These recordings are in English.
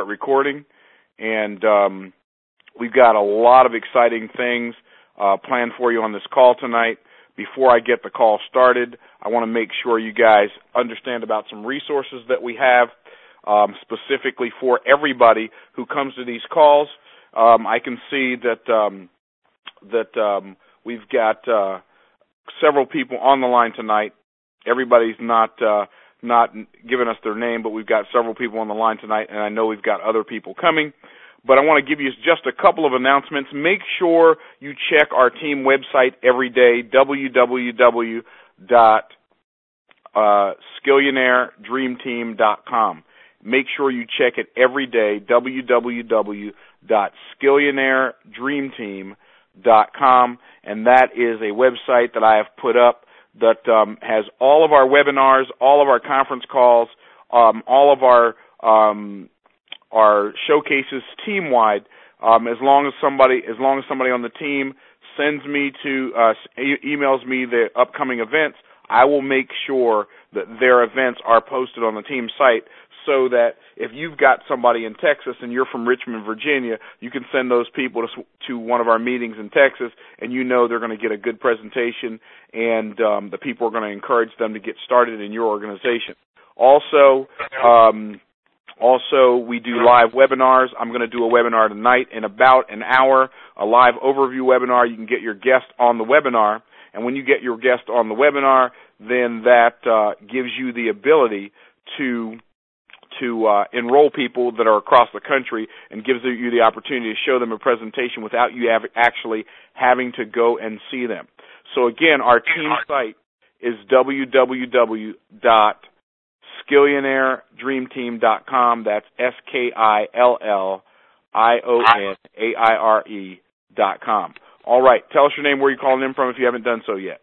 recording. And we've got a lot of exciting things planned for you on this call tonight. Before I get the call started, I want to make sure you guys understand about some resources that we have specifically for everybody who comes to these calls. I can see that we've got several people on the line tonight. Everybody's not giving us their name, but we've got several people on the line tonight, and I know we've got other people coming. But I want to give you just a couple of announcements. Make sure you check our team website every day, www.skillionairedreamteam.com. Make sure you check it every day, www.skillionairedreamteam.com, and that is a website that I have put up that has all of our webinars, all of our conference calls, all of our showcases team-wide. As long as somebody on the team sends me emails me the upcoming events, I will make sure that their events are posted on the team site, so that if you've got somebody in Texas and you're from Richmond, Virginia, you can send those people to one of our meetings in Texas, and you know they're going to get a good presentation, and the people are going to encourage them to get started in your organization. Also, we do live webinars. I'm going to do a webinar tonight in about an hour, a live overview webinar. You can get your guest on the webinar, and when you get your guest on the webinar, then that gives you the ability to enroll people that are across the country, and gives you the opportunity to show them a presentation without you actually having to go and see them. So again, our team site is www.skillionairedreamteam.com. That's skillionaire.com. All right, tell us your name, where you're calling in from if you haven't done so yet.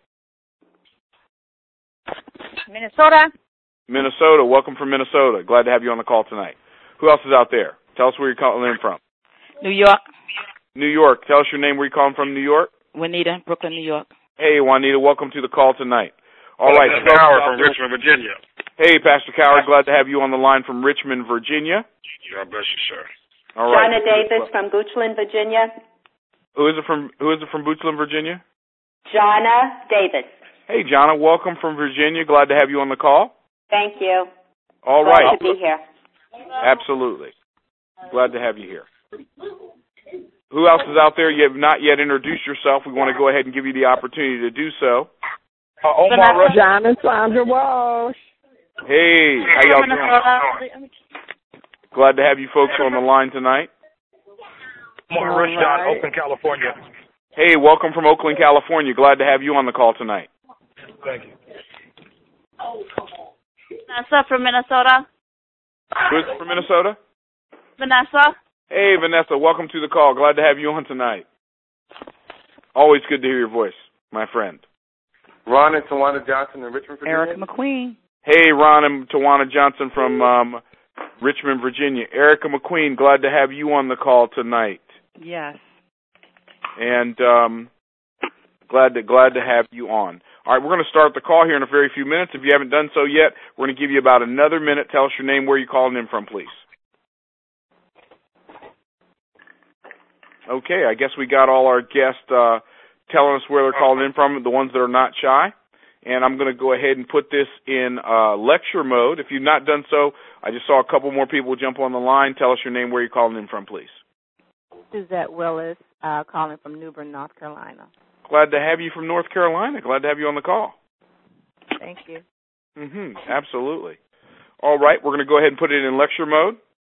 Minnesota, welcome from Minnesota. Glad to have you on the call tonight. Who else is out there? Tell us where you're calling in from. New York. New York. Tell us your name, where you're calling from, New York. Juanita, Brooklyn, New York. Hey, Juanita, welcome to the call tonight. All right. Pastor Coward from Richmond, Virginia. Hey, Pastor Coward, glad to have you on the line from Richmond, Virginia. God bless you, sir. All right. Jonna Davis from Goochland, Virginia. Who is it from Goochland, Virginia? Jonna Davis. Hey, Jonna, welcome from Virginia. Glad to have you on the call. Thank you. All right. Glad to be here. Absolutely. Glad to have you here. Who else is out there? You have not yet introduced yourself. We want to go ahead and give you the opportunity to do so. Omar Rush. John and Sandra Walsh. Hey, how y'all doing? Glad to have you folks on the line tonight. Omar Rush, John, Oakland, California. Hey, welcome from Oakland, California. Glad to have you on the call tonight. Thank you. Vanessa from Minnesota. Who's from Minnesota? Vanessa. Hey, Vanessa, welcome to the call. Glad to have you on tonight. Always good to hear your voice, my friend. Ron and Tawana Johnson in Richmond, Virginia. Erica McQueen. Hey, Ron and Tawana Johnson from Richmond, Virginia. Erica McQueen, glad to have you on the call tonight. Yes. And glad to have you on. All right, we're going to start the call here in a very few minutes. If you haven't done so yet, we're going to give you about another minute. Tell us your name, where you're calling in from, please. Okay, I guess we got all our guests telling us where they're calling in from, the ones that are not shy. And I'm going to go ahead and put this in lecture mode. If you've not done so, I just saw a couple more people jump on the line. Tell us your name, where you're calling in from, please. Suzette Willis, calling from New Bern, North Carolina. Glad to have you from North Carolina. Glad to have you on the call. Thank you. Absolutely. All right, we're going to go ahead and put it in lecture mode.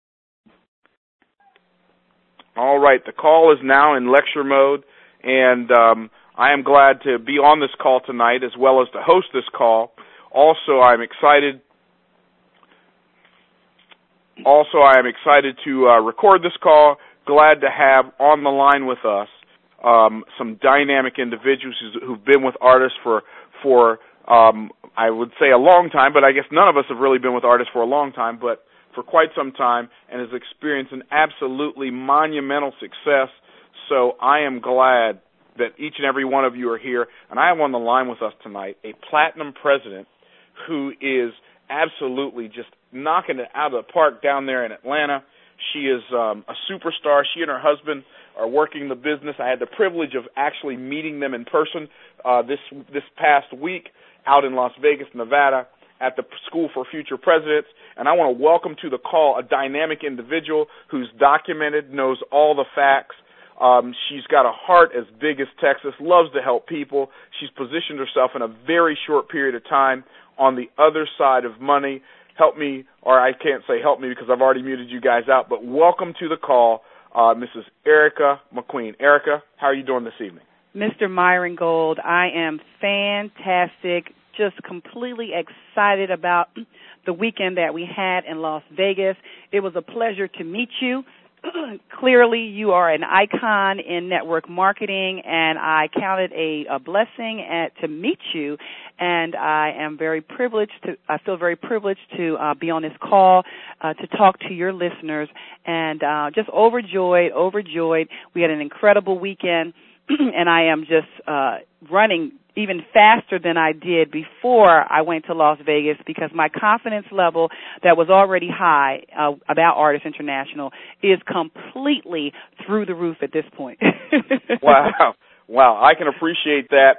All right, the call is now in lecture mode, and I am glad to be on this call tonight as well as to host this call. Also, I am excited to record this call. Glad to have on the line with us some dynamic individuals who've been with artists for I would say a long time, but I guess none of us have really been with artists for a long time, but for quite some time, and has experienced an absolutely monumental success. So I am glad that each and every one of you are here, and I have on the line with us tonight a platinum president who is absolutely just knocking it out of the park down there in Atlanta. She is a superstar. She and her husband are working the business. I had the privilege of actually meeting them in person this past week out in Las Vegas, Nevada, at the School for Future Presidents. And I want to welcome to the call a dynamic individual who's documented, knows all the facts. She's got a heart as big as Texas, loves to help people. She's positioned herself in a very short period of time on the other side of money. Help me, or I can't say help me because I've already muted you guys out, but welcome to the call, Mrs. Erica McQueen. Erica, how are you doing this evening? Mr. Myron Gold, I am fantastic, just completely excited about the weekend that we had in Las Vegas. It was a pleasure to meet you. Clearly, you are an icon in network marketing, and I count it a blessing to meet you. And I am very privileged I feel very privileged to be on this call to talk to your listeners, and just overjoyed. We had an incredible weekend, and I am just running even faster than I did before I went to Las Vegas because my confidence level that was already high about Artists International is completely through the roof at this point. Wow. I can appreciate that.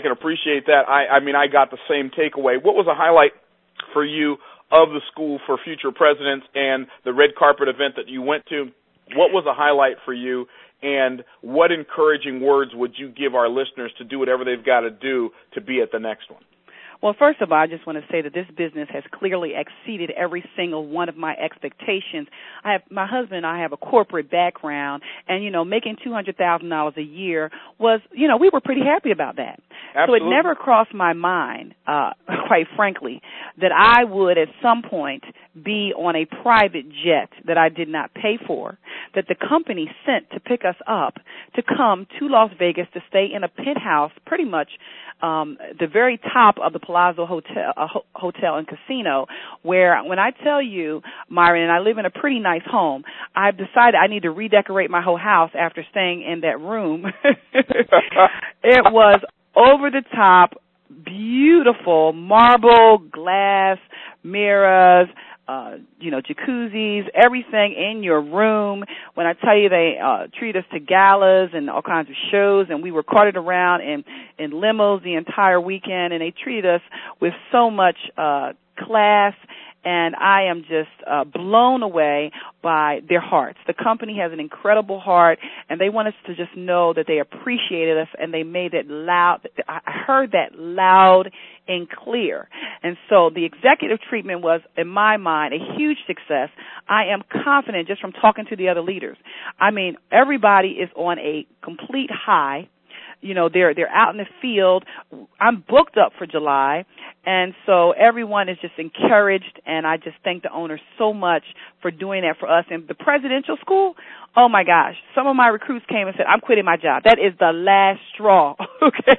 I mean, I got the same takeaway. What was a highlight for you of the School for Future Presidents and the red carpet event that you went to? What was a highlight for you? And what encouraging words would you give our listeners to do whatever they've got to do to be at the next one? Well, first of all, I just want to say that this business has clearly exceeded every single one of my expectations. My husband and I have a corporate background, and, making $200,000 a year was, we were pretty happy about that. Absolutely. So it never crossed my mind, quite frankly, that I would at some point be on a private jet that I did not pay for, that the company sent to pick us up to come to Las Vegas to stay in a penthouse pretty much the very top of the Palazzo Hotel and Casino, where when I tell you, Myron, and I live in a pretty nice home, I've decided I need to redecorate my whole house after staying in that room. It was over the top, beautiful, marble, glass, mirrors, jacuzzis, everything in your room. When I tell you they treat us to galas and all kinds of shows, and we were carted around in limos the entire weekend, and they treated us with so much class, and I am just blown away by their hearts. The company has an incredible heart, and they want us to just know that they appreciated us, and they made it loud. I heard that loud and clear. And so the executive treatment was, in my mind, a huge success. I am confident just from talking to the other leaders. I mean, everybody is on a complete high. They're out in the field. I'm booked up for July, and so everyone is just encouraged, and I just thank the owner so much for doing that for us. And the presidential school, oh, my gosh, some of my recruits came and said, I'm quitting my job. That is the last straw, okay?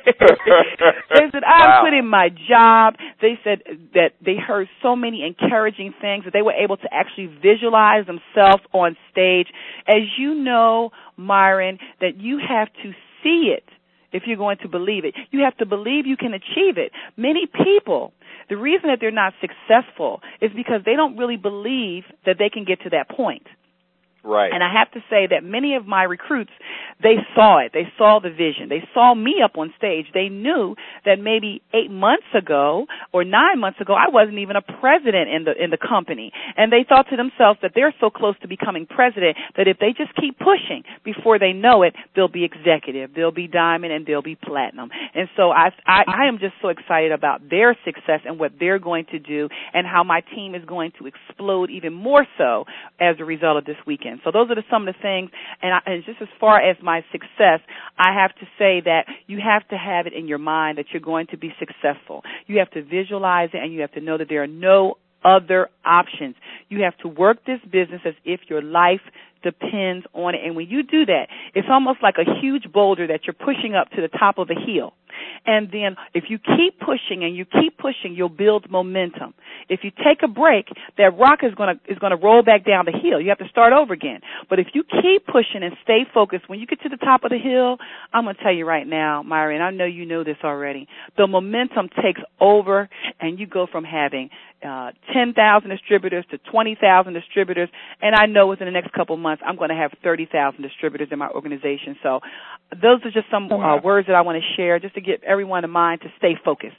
They said, I'm quitting my job. They said that they heard so many encouraging things that they were able to actually visualize themselves on stage. As you know, Myron, that you have to see it if you're going to believe it. You have to believe you can achieve it. Many people, the reason that they're not successful is because they don't really believe that they can get to that point. Right. And I have to say that many of my recruits, they saw it. They saw the vision. They saw me up on stage. They knew that maybe 8 months ago or 9 months ago, I wasn't even a president in the company. And they thought to themselves that they're so close to becoming president that if they just keep pushing, before they know it, they'll be executive, they'll be diamond, and they'll be platinum. And so I am just so excited about their success and what they're going to do and how my team is going to explode even more so as a result of this weekend. So those are some of the things, and just as far as my success, I have to say that you have to have it in your mind that you're going to be successful. You have to visualize it, and you have to know that there are no other options. You have to work this business as if your life depends on it. And when you do that, it's almost like a huge boulder that you're pushing up to the top of a hill. And then if you keep pushing and you keep pushing, you'll build momentum. If you take a break, that rock is going to roll back down the hill. You have to start over again. But if you keep pushing and stay focused, when you get to the top of the hill, I'm going to tell you right now, Myra, and I know you know this already, the momentum takes over, and you go from having 10,000 distributors to 20,000 distributors, and I know within the next couple of months I'm going to have 30,000 distributors in my organization. So those are just some words that I want to share just to get everyone in mind to stay focused.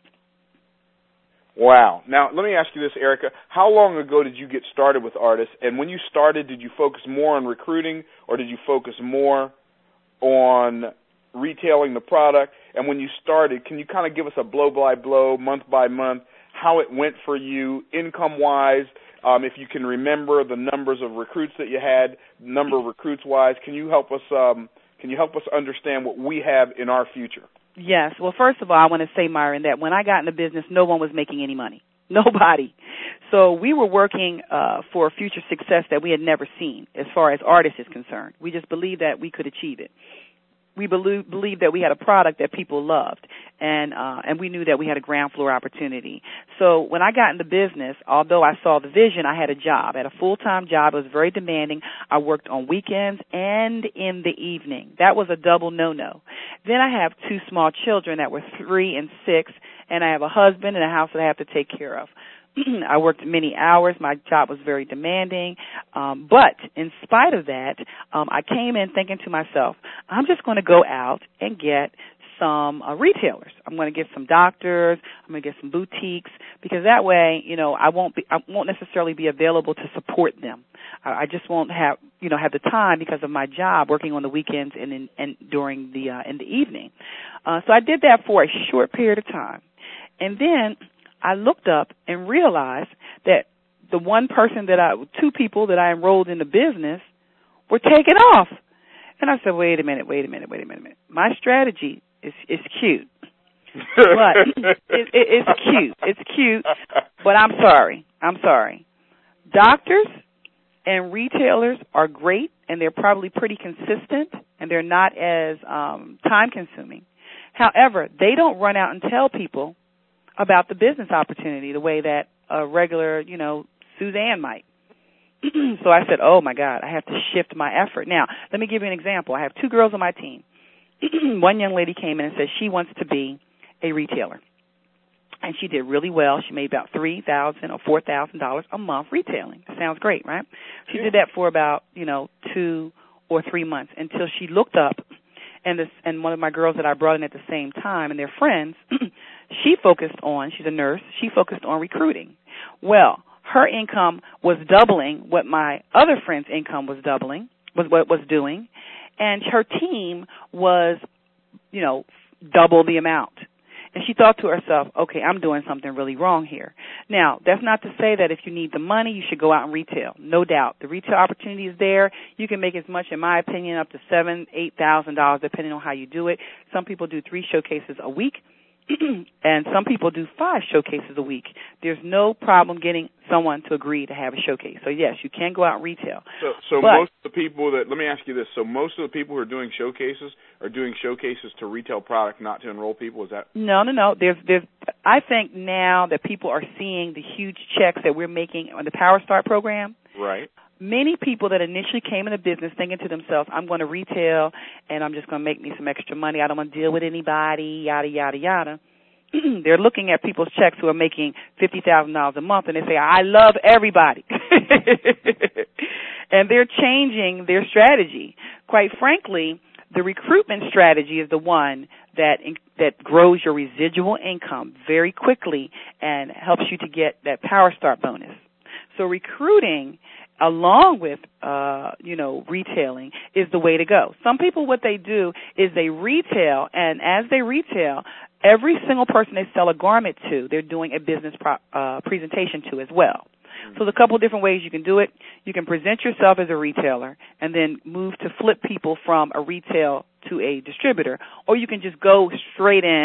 Wow. Now, let me ask you this, Erica. How long ago did you get started with Artis? And when you started, did you focus more on recruiting or did you focus more on retailing the product? And when you started, can you kind of give us a blow-by-blow, month-by-month, how it went for you income-wise? If you can remember the numbers of recruits that you had, number of recruits-wise, can you help us understand what we have in our future? Yes. Well, first of all, I want to say, Myron, that when I got in the business, no one was making any money. Nobody. So we were working for a future success that we had never seen as far as Artis is concerned. We just believed that we could achieve it. We believed that we had a product that people loved, and we knew that we had a ground floor opportunity. So when I got in the business, although I saw the vision, I had a job. I had a full-time job. It was very demanding. I worked on weekends and in the evening. That was a double no-no. Then I have two small children that were 3 and 6, and I have a husband and a house that I have to take care of. I worked many hours. My job was very demanding. But in spite of that, I came in thinking to myself, I'm just going to go out and get some retailers. I'm going to get some doctors. I'm going to get some boutiques because that way, I won't necessarily be available to support them. I just won't have the time because of my job working on the weekends and during the in the evening. So I did that for a short period of time, and then I looked up and realized that the two people that I enrolled in the business were taken off. And I said, wait a minute. My strategy is cute. But it's cute. It's cute, but I'm sorry. Doctors and retailers are great, and they're probably pretty consistent, and they're not as time-consuming. However, they don't run out and tell people about the business opportunity the way that a regular, Suzanne might. So I said, oh, my God, I have to shift my effort. Now, let me give you an example. I have 2 girls on my team. One young lady came in and said she wants to be a retailer. And she did really well. She made about $3,000 or $4,000 a month retailing. Sounds great, right? She did that for about, 2 or 3 months until she looked up, and one of my girls that I brought in at the same time and their friends, she's a nurse, she focused on recruiting. Well, her income was doubling what my other friend's income was doing, and her team was, double the amount. And she thought to herself, okay, I'm doing something really wrong here. Now, that's not to say that if you need the money, you should go out and retail. No doubt. The retail opportunity is there. You can make as much, in my opinion, up to $7,000, $8,000, depending on how you do it. Some people do 3 showcases a week, and some people do 5 showcases a week. There's no problem getting someone to agree to have a showcase. So, yes, you can go out and retail. So most of the people let me ask you this. So most of the people who are doing showcases are doing showcases to retail product, not to enroll people? Is that? No. I think now that people are seeing the huge checks that we're making on the Power Start program. Right. Many people that initially came into business thinking to themselves, I'm going to retail and I'm just going to make me some extra money. I don't want to deal with anybody, yada, yada, yada. They're looking at people's checks who are making $50,000 a month, and they say, I love everybody. And they're changing their strategy. Quite frankly, the recruitment strategy is the one that grows your residual income very quickly and helps you to get that Power Start bonus. So recruiting along with, retailing is the way to go. Some people, what they do is they retail, and as they retail, every single person they sell a garment to, they're doing a business presentation to as well. So there's a couple of different ways you can do it. You can present yourself as a retailer and then move to flip people from a retail to a distributor, or you can just go straight in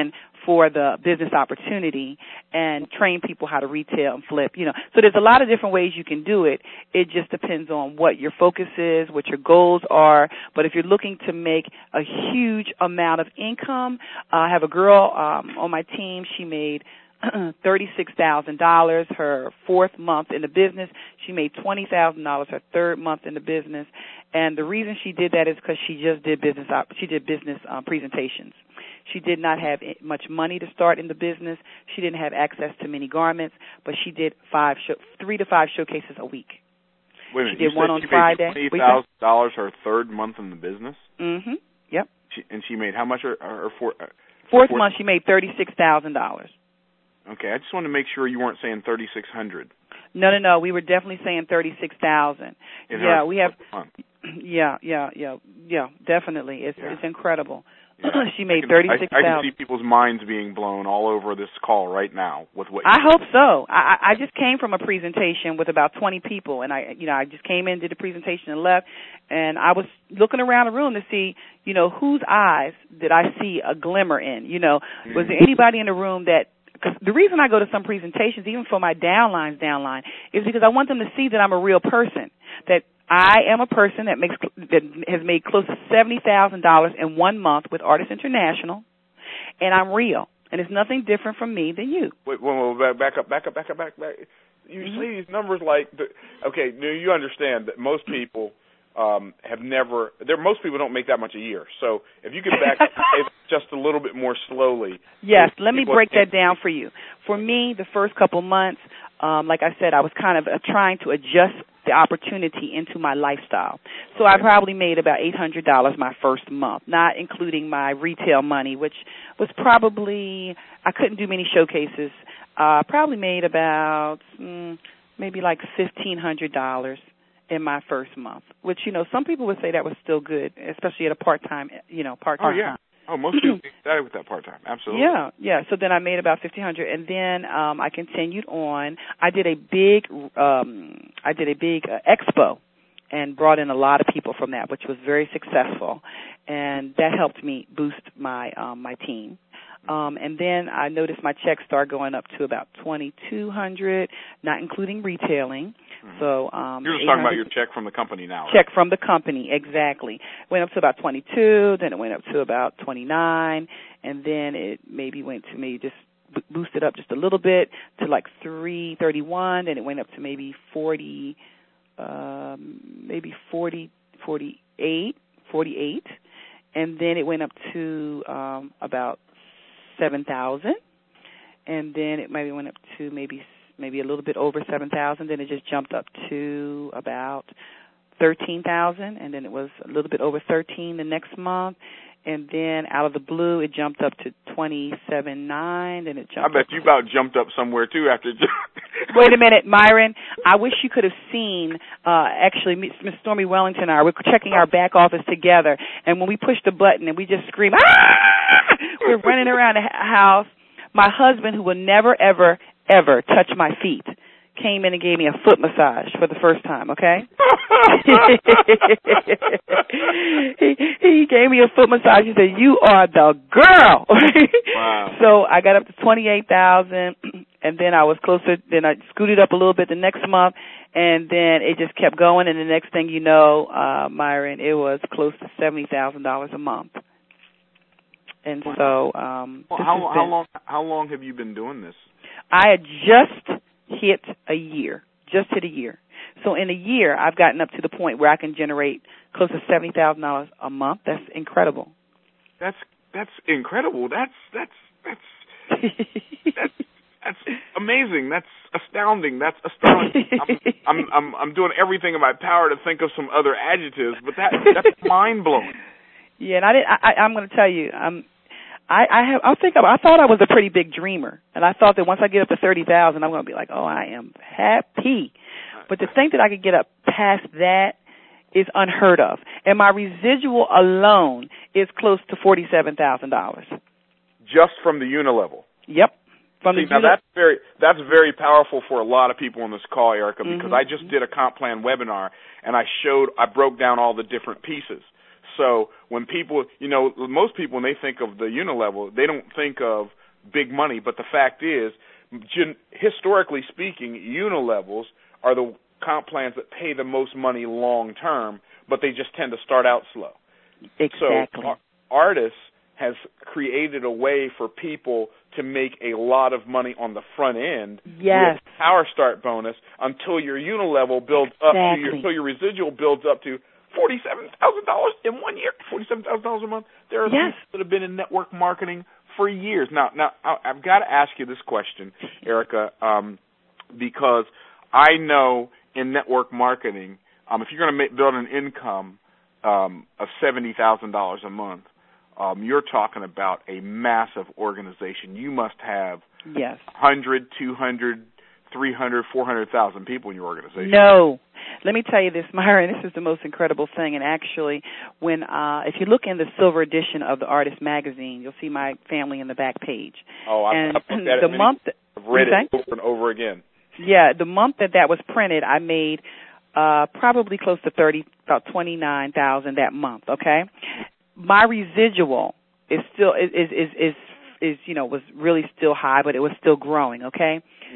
for the business opportunity and train people how to retail and flip, So there's a lot of different ways you can do it. It just depends on what your focus is, what your goals are. But if you're looking to make a huge amount of income, I have a girl on my team. She made $36,000 her fourth month in the business. She made $20,000 her third month in the business. And the reason she did that is because she just did business presentations. She did not have much money to start in the business. She didn't have access to many garments, but she did 3 to 5 showcases a week. Wait a minute, she did one on Friday. $20,000 her third month in the business? Mm-hmm. Yep. She made how much her fourth month? She made $36,000. Okay, I just wanted to make sure you weren't saying 3,600. No. We were definitely saying 36,000. Yeah, we have. Month. Yeah, definitely. It's incredible. Yeah. She made 36,000. I can see people's minds being blown all over this call right now with what. I hope so. I just came from a presentation with about 20 people, and I just came in, did the presentation, and left. And I was looking around the room to see, whose eyes did I see a glimmer in? Was there anybody in the room that? Because the reason I go to some presentations, even for my downline, is because I want them to see that I'm a real person, that I am a person that has made close to $70,000 in 1 month with Artists International, and I'm real, and it's nothing different from me than you. Wait, back up. You say these numbers like, okay, you understand that most people most people don't make that much a year. So if you could back up just a little bit more slowly. Yes, let me break that down for you. For me, the first couple months, like I said, I was kind of trying to adjust the opportunity into my lifestyle. So I probably made about $800 my first month, not including my retail money, which was probably, I couldn't do many showcases. Probably made about maybe like $1,500 in my first month, which, some people would say that was still good, especially at a part-time. Oh, yeah. Oh, most people get excited with that part-time. Absolutely. Yeah. So then I made about $1,500, and then I continued on. I did a big expo and brought in a lot of people from that, which was very successful, and that helped me boost my my team. And then I noticed my checks start going up to about $2,200, not including retailing. Mm-hmm. So you're just talking about your check from the company now. Check from the company, exactly. Went up to about 22, then it went up to about 29, and then it maybe went to maybe just boosted up just a little bit to like 331, then it went up to maybe 48, and then it went up to about 7,000, and then it maybe went up to maybe a little bit over 7,000. Then it just jumped up to about 13,000, and then it was a little bit over 13 the next month, and then out of the blue it jumped up to 27.9. Then it jumped. I bet you about jumped up somewhere too after. Wait a minute, Myron. I wish you could have seen. Actually, Miss Stormy Wellington and I were checking our back office together, and when we pushed the button and we just screamed, "Ah!" We're running around the house. My husband, who will never, ever, ever touch my feet, came in and gave me a foot massage for the first time, okay? he gave me a foot massage. He said, "You are the girl." Wow. So I got up to 28,000, and then I was closer. Then I scooted up a little bit the next month, and then it just kept going. And the next thing you know, Myron, it was close to $70,000 a month. And so, how long have you been doing this? I had just hit a year. So in a year, I've gotten up to the point where I can generate close to $70,000 a month. That's incredible. That's incredible. That's amazing. That's astounding. I'm doing everything in my power to think of some other adjectives, but that's mind blowing. Yeah, and I'm going to tell you, I thought I was a pretty big dreamer, and I thought that once I get up to 30,000, I'm going to be like, oh, I am happy. But to think that I could get up past that is unheard of, and my residual alone is close to $47,000. Just from the Unilevel. Yep. Now that's very powerful for a lot of people on this call, Erica, because I just did a comp plan webinar, and I broke down all the different pieces. So when people, most people, when they think of the Unilevel, they don't think of big money. But the fact is, historically speaking, unilevels are the comp plans that pay the most money long term, but they just tend to start out slow. Exactly. So Artis has created a way for people to make a lot of money on the front end yes. with Power Start bonus until your unilevel builds up to until your residual builds up to $47,000 in 1 year, $47,000 a month. There are people that have been in network marketing for years. Now I've got to ask you this question, Erica, because I know in network marketing, if you're going to build an income of $70,000 a month, you're talking about a massive organization. You must have 100, 200, 300, 400,000 people in your organization. No. Let me tell you this, Myron, this is the most incredible thing. And actually, when if you look in the silver edition of the Artist magazine, you'll see my family in the back page. Oh, I've looked at it. I've read it over and over again. Yeah, the month that was printed, I made probably close to about $29,000 that month. Okay, my residual is still is was really still high, but it was still growing. Okay,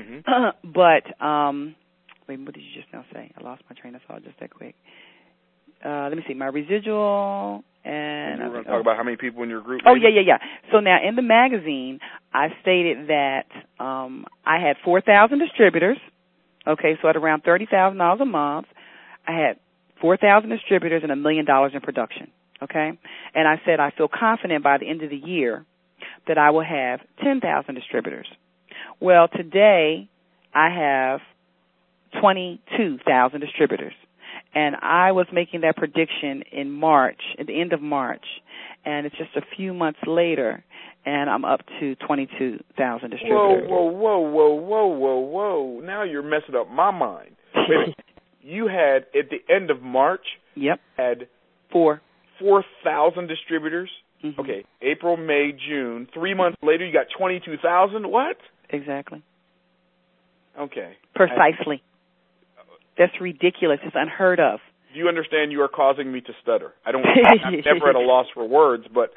but wait, what did you just now say? I lost my train of thought just that quick. Let me see, my residual and we're going to talk about how many people in your group. Oh, yeah. So now in the magazine, I stated that I had 4,000 distributors. Okay, so at around $30,000 a month, I had 4,000 distributors and $1 million in production. Okay, and I said I feel confident by the end of the year that I will have 10,000 distributors. Well, today I have 22,000 distributors. And I was making that prediction in March, at the end of March, and it's just a few months later, and I'm up to 22,000 distributors. Whoa. Now you're messing up my mind. You had, at the end of March, had 4,000 distributors. Mm-hmm. Okay, April, May, June. 3 months later, you got 22,000. What? Exactly. Okay. Precisely. That's ridiculous. It's unheard of. Do you understand you are causing me to stutter? I'm never at a loss for words, but...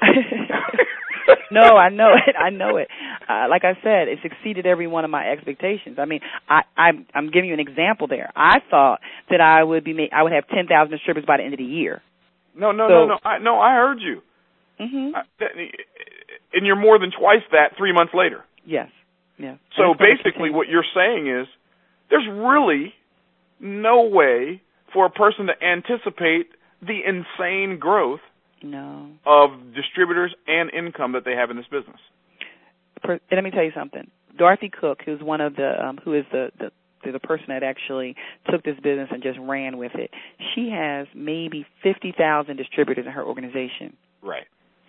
No, I know it. Like I said, it's exceeded every one of my expectations. I mean, I'm giving you an example there. I thought that I would have 10,000 distributors by the end of the year. No. I heard you. Mm-hmm. And you're more than twice that 3 months later. Yes. Yeah. So basically what you're saying is there's really no way for a person to anticipate the insane growth of distributors and income that they have in this business. Let me tell you something. Dorothy Cook, who's one of the who is the person that actually took this business and just ran with it, she has maybe 50,000 distributors in her organization. Right.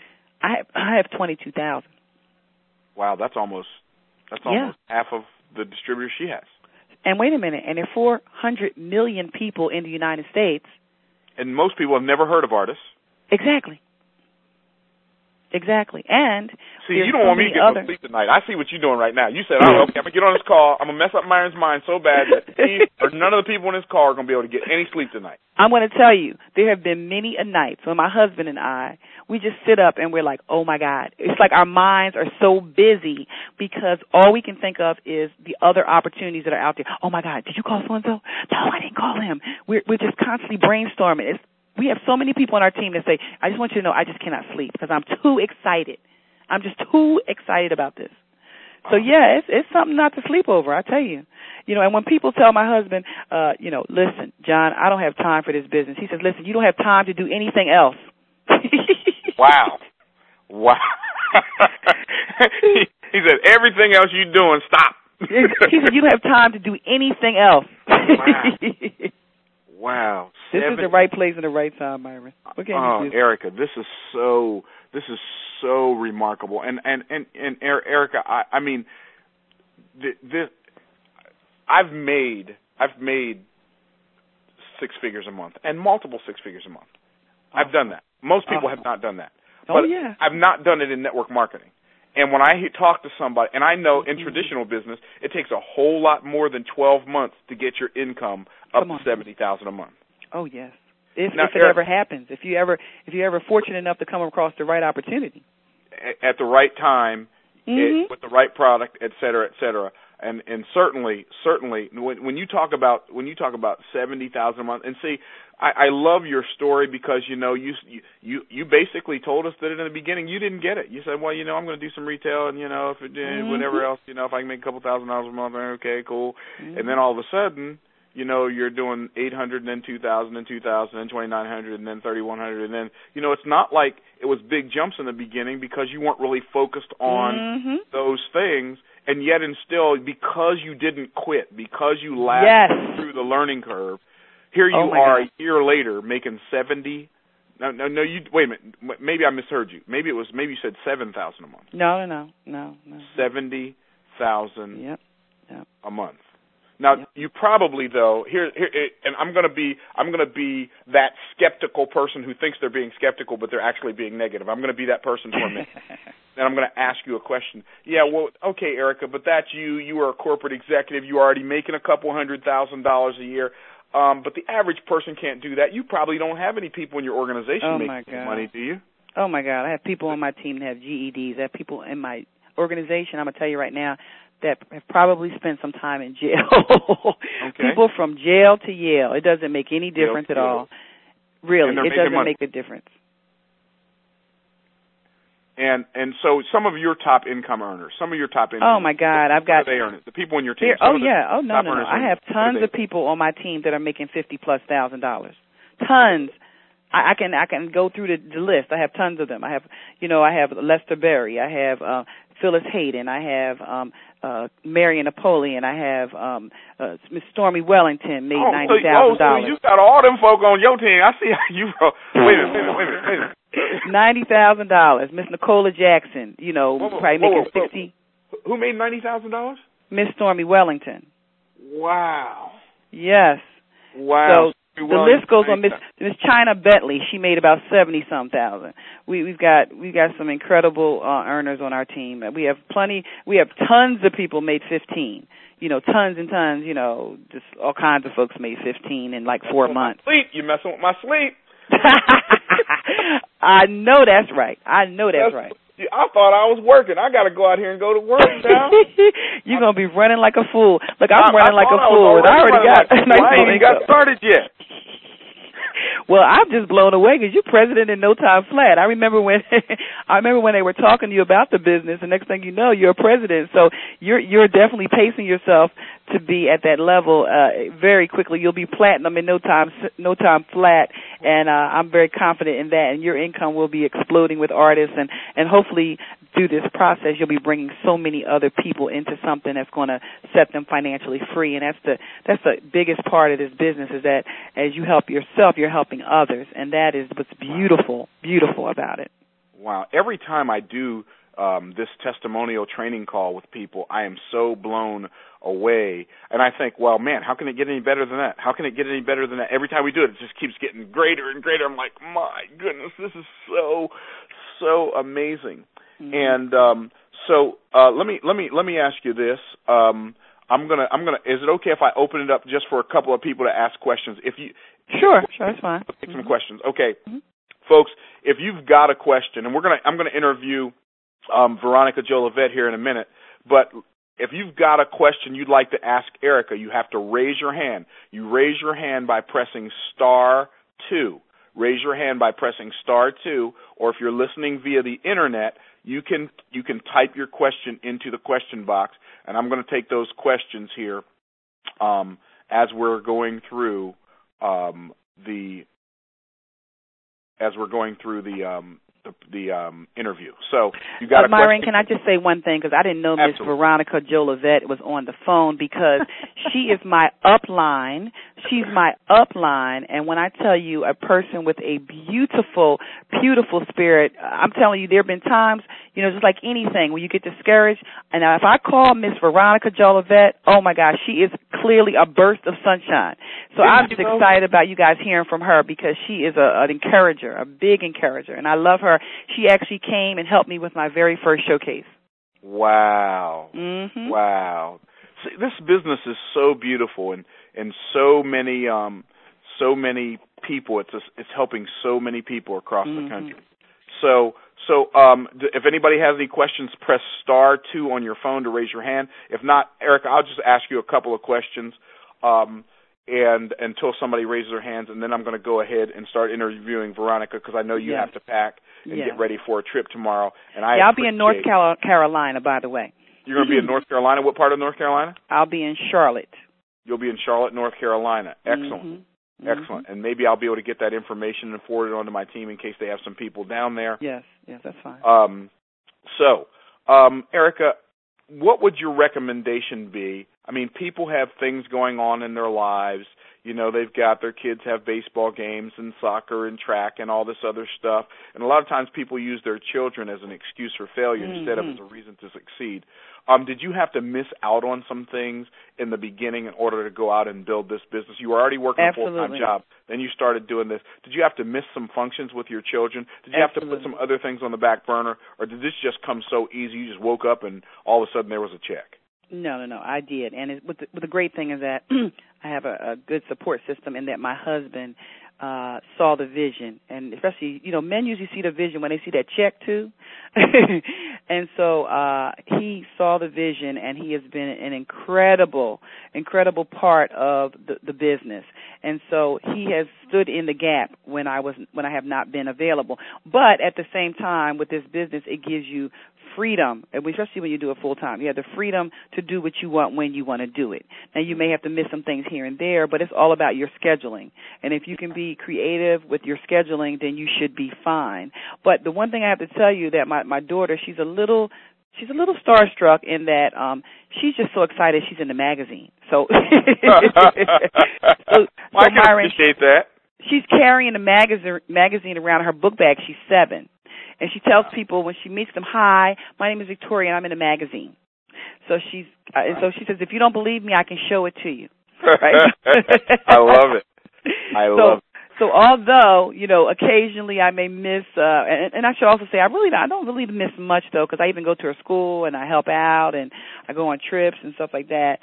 I have 22,000. Wow, that's almost half of the distributors she has. And wait a minute, and there are 400 million people in the United States. And most people have never heard of Artis. Exactly. And see, you don't want me to get no sleep tonight. I see what you're doing right now. You said, "Oh, okay, I'm gonna get on this call. I'm gonna mess up Myron's mind so bad that he or none of the people in this call are gonna be able to get any sleep tonight." I'm gonna tell you, there have been many a night when my husband and I, we just sit up and we're like, "Oh my God!" It's like our minds are so busy because all we can think of is the other opportunities that are out there. Oh my God, did you call so and so? No, I didn't call him. We're just constantly brainstorming. We have so many people on our team that say, I just want you to know I just cannot sleep because I'm too excited. I'm just too excited about this. So, yeah, it's something not to sleep over, I tell you. And when people tell my husband, listen, John, I don't have time for this business. He says, listen, you don't have time to do anything else. Wow. He said, everything else you're doing, stop. He said, you don't have time to do anything else. Wow. This is the right place and the right time, Myron. Erica, this is so remarkable. And Erica, I mean, I've made 6 figures a month and multiple 6 figures a month. I've done that. Most people have not done that. But I've not done it in network marketing. And when I talk to somebody, and I know in traditional business, it takes a whole lot more than 12 months to get your income up to $70,000 a month. Oh yes, if it ever happens, if you're ever fortunate enough to come across the right opportunity, at the right time, with the right product, et cetera, et cetera. And certainly, when you talk about 70,000 a month, and see, I love your story because you basically told us that in the beginning you didn't get it. You said, well, I'm going to do some retail, and if it, whatever else, if I can make a couple $1,000s a month, okay, cool. And then all of a sudden, you're doing 800, and then 2,000, and 2,000, and 2,900, and then 3,100, and then it's not like it was big jumps in the beginning because you weren't really focused on those things. And yet and still, because you didn't quit, because you lasted through the learning curve, here you are a year later making 70. No, you wait a minute. Maybe I misheard you. Maybe you said 7,000 a month. No. 70,000 a month. Now you probably though and I'm going to be that skeptical person who thinks they're being skeptical, but they're actually being negative. I'm going to be that person for a minute. And I'm going to ask you a question. Yeah, well, okay, Erica, but that's you. You are a corporate executive. You're already making a couple $100,000 a year. But the average person can't do that. You probably don't have any people in your organization making money, do you? Oh, my God. I have people on my team that have GEDs. I have people in my organization, I'm going to tell you right now, that have probably spent some time in jail. People from jail to Yale. It doesn't make any difference at all. Really, it doesn't make a difference. And so some of your top income earners, Oh, my God. I've got. What do they earn? The people on your team. No. I have tons of people on my team that are making $50,000+. Tons. I can go through the list. I have tons of them. I have Lester Berry. I have Phyllis Hayden. I have Marion Napoleon. I have Miss Stormy Wellington made $90,000. So you got all them folk on your team. I see how you roll. Wait a minute. $90,000. Miss Nicola Jackson. Probably making 60. Who made $90,000? Miss Stormy Wellington. Wow. Yes. Wow. So the list goes on. Miss China Bentley, she made about 70-some thousand. We've got some incredible earners on our team. We have tons of people made 15. Tons and tons. Just all kinds of folks made 15 in like 4 months. You're messing with my sleep. I know that's right. I thought I was working. I got to go out here and go to work now. You're going to be running like a fool. Look, I'm running like a fool. I already got. I ain't even got started yet. Well, I'm just blown away because you're president in no time flat. I remember when they were talking to you about the business, and next thing you know, you're a president. So you're definitely pacing yourself to be at that level very quickly. You'll be platinum in no time flat, and I'm very confident in that. And your income will be exploding with artists, and hopefully through this process, you'll be bringing so many other people into something that's going to set them financially free. And that's the biggest part of this business is that as you help yourself, you're helping others, and that is what's beautiful about it. Wow. Every time I do this testimonial training call with people, I am so blown away. And I think, well, man, how can it get any better than that? How can it get any better than that? Every time we do it, it just keeps getting greater and greater. I'm like, my goodness, this is so amazing. Mm-hmm. And so let me ask you this. I'm gonna. Is it okay if I open it up just for a couple of people to ask questions? Sure, that's fine. Take some questions. Okay, folks, if you've got a question, and I'm gonna interview Veronica Jolivet here in a minute, but if you've got a question you'd like to ask Erica, you have to raise your hand. You raise your hand by pressing *2. Raise your hand by pressing *2, or if you're listening via the internet, you can type your question into the question box, and I'm going to take those questions here as we're going through the interview. So you got a question? Myron, can I just say one thing? Because I didn't know Miss Veronica Jolivet was on the phone because she is my upline. She's my upline, and when I tell you a person with a beautiful, beautiful spirit, I'm telling you there have been times, just like anything, when you get discouraged. And if I call Miss Veronica Jolivet, oh, my gosh, she is clearly a burst of sunshine. So I'm just excited about you guys hearing from her because she is an encourager, a big encourager, and I love her. She actually came and helped me with my very first showcase. Wow. Mm-hmm. Wow. See, this business is so beautiful, and so many people. It's helping so many people across the country. So So if anybody has any questions, press *2 on your phone to raise your hand. If not, Erica, I'll just ask you a couple of questions and until somebody raises their hands, and then I'm going to go ahead and start interviewing Veronica because I know you have to pack and get ready for a trip tomorrow. And I'll be in North Carolina, by the way. You're going to be in North Carolina? What part of North Carolina? I'll be in Charlotte. You'll be in Charlotte, North Carolina. Excellent. Mm-hmm. Excellent. And maybe I'll be able to get that information and forward it on to my team in case they have some people down there. Yes, that's fine. Erica, what would your recommendation be? I mean, people have things going on in their lives. You know, they've got their kids have baseball games and soccer and track and all this other stuff. And a lot of times people use their children as an excuse for failure instead of as a reason to succeed. Did you have to miss out on some things in the beginning in order to go out and build this business? You were already working a full-time job. Then you started doing this. Did you have to miss some functions with your children? Did you have to put some other things on the back burner? Or did this just come so easy you just woke up and all of a sudden there was a check? No, I did. And the great thing is that I have a good support system in that my husband saw the vision. And especially, you know, men usually see the vision when they see that check too. And so he saw the vision, and he has been an incredible part of the business. And so he has stood in the gap when I have not been available. But at the same time, with this business, it gives you freedom, especially when you do it full time. You have the freedom to do what you want when you want to do it. Now, you may have to miss some things here and there, but it's all about your scheduling. And if you can be creative with your scheduling, then you should be fine. But the one thing I have to tell you that my daughter, she's a little starstruck in that she's just so excited she's in the magazine. So, I can appreciate that. She's carrying the magazine around her book bag. She's 7. And she tells people when she meets them, "Hi, my name is Victoria, and I'm in a magazine." So she says, "If you don't believe me, I can show it to you." Right? I love it. I love it. So although, you know, occasionally I may miss, and I should also say I don't really miss much though, because I even go to her school and I help out and I go on trips and stuff like that.